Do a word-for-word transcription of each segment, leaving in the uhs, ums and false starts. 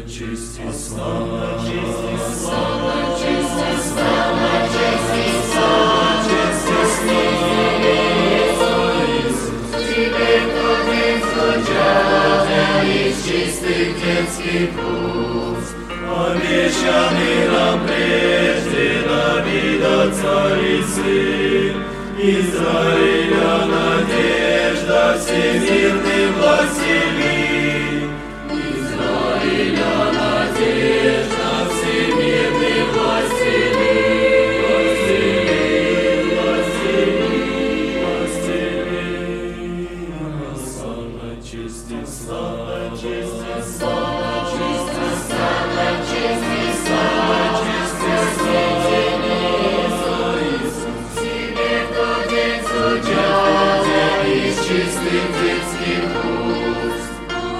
честь и слава, честь и слава, честь и слава, честь и слава, честь и слава, Иисус. Тебе входит звучат из чистых детских уст, обещанный нам прежде Давида царицы, Израиля надежда, всемирный властелин. Израиля надежда, всемирный властелин. Властелин, властелин, властелин. Слава, честь и слава, честь и слава, честь и слава, честь и слава, честь и слава, Иисус. Тебе входит звучат из чистых детских уст.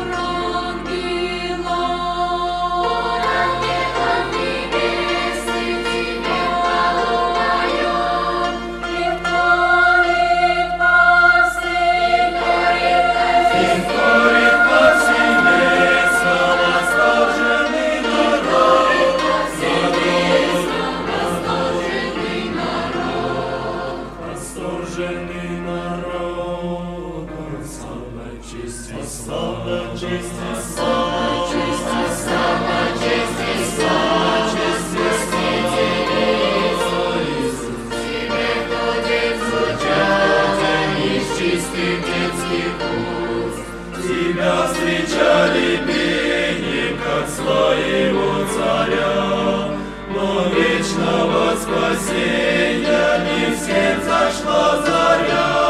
Восторженный народ, слава, честь и слава, честь и слава, честь и слава, честь и слава, честь и слава, Иисус. Тебе входит звучат из чистых детских уст. Тебя встречали пением, как своего царя, но вечного спасения не всем зашла заря.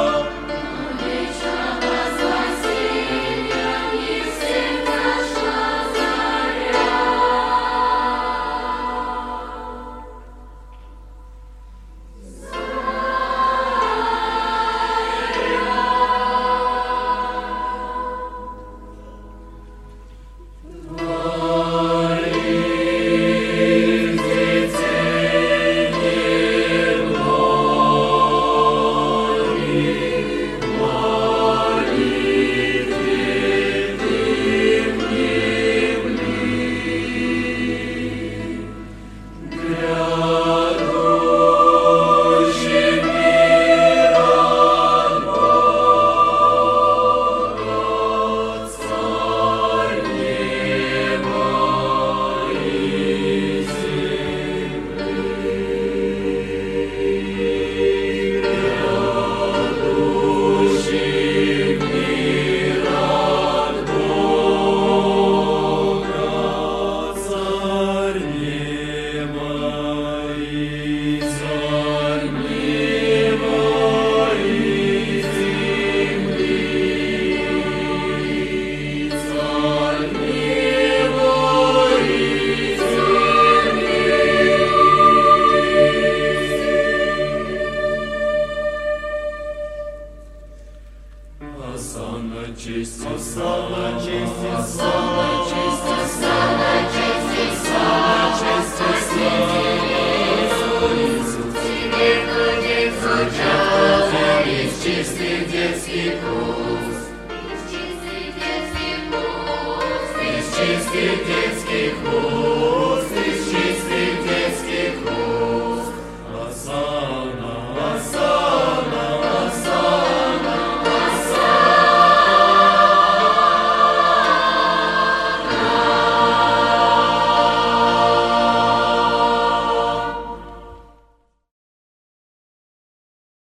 Честь и слава, честь и слава, честь и слава, честь и слава, честь и слава, Иисус. Тебе входит звучат из чистых детских уст. Из чистых детских уст. Из чистых детских